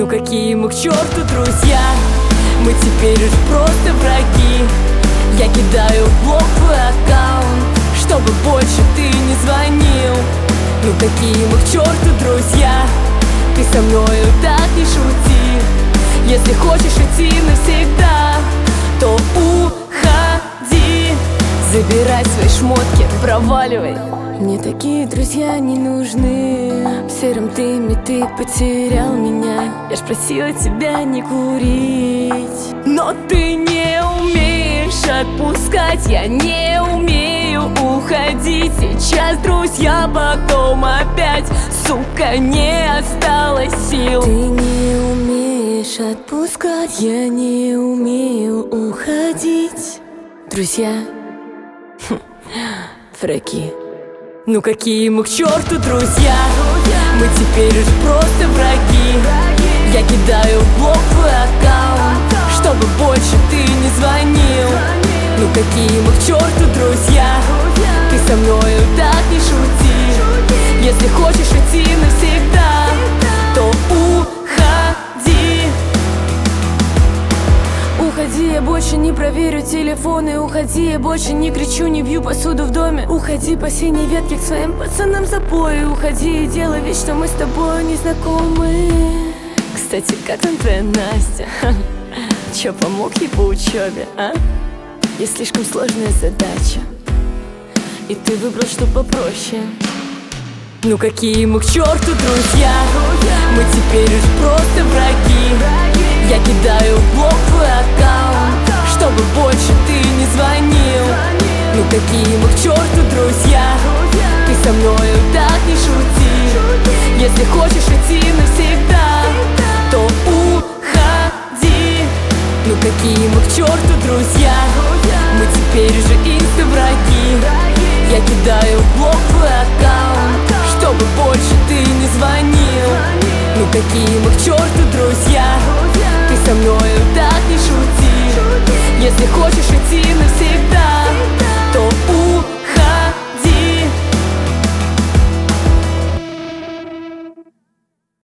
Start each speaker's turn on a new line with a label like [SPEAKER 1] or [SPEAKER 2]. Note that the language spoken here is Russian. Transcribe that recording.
[SPEAKER 1] Ну какие мы к черту друзья, мы теперь уж просто враги. Я кидаю в блок твой аккаунт, чтобы больше ты не звонил. Ну какие мы к черту друзья, ты со мною так не шути. Если хочешь идти навсегда, то уходи. Забирай свои шмотки, проваливай. Мне такие друзья не нужны. В сером дыме ты потерял меня. Я ж просила тебя не курить, но ты не умеешь отпускать. Я не умею уходить. Сейчас друзья, потом опять. Сука, не осталось сил. Ты не умеешь отпускать. Я не умею уходить. Друзья, враги. Ну какие мы к черту друзья, мы теперь уж просто враги. Я кидаю в блок твой аккаунт, чтобы больше ты не звонил. Ну какие мы к черту друзья, ты со мною так не шути. Если хочешь идти навсегда, то уходи. Уходи, я больше не проверю телефоны. Уходи, я больше не кричу, не бью посуду в доме. Уходи по синей ветке к своим пацанам за бой. Уходи и делай вид, что мы с тобой не знакомы. Кстати, как там твоя Настя? Чё, помог ей по учебе, а? Есть слишком сложная задача, и ты выбрал, что попроще. Ну какие мы к черту друзья, мы теперь уж просто враги. Я кидаю в блок твой аккаунт, чтобы больше ты не звонил. Ну какие мы к черту друзья, ты со мною так не шути. Если хочешь идти навсегда, то уходи. Ну какие мы к черту друзья, мы теперь уже инста-враги. Я кидаю в блок твой аккаунт, чтобы больше ты не звонил. Ну какие мы к черту друзья, ты со мною так не шути. Если хочешь идти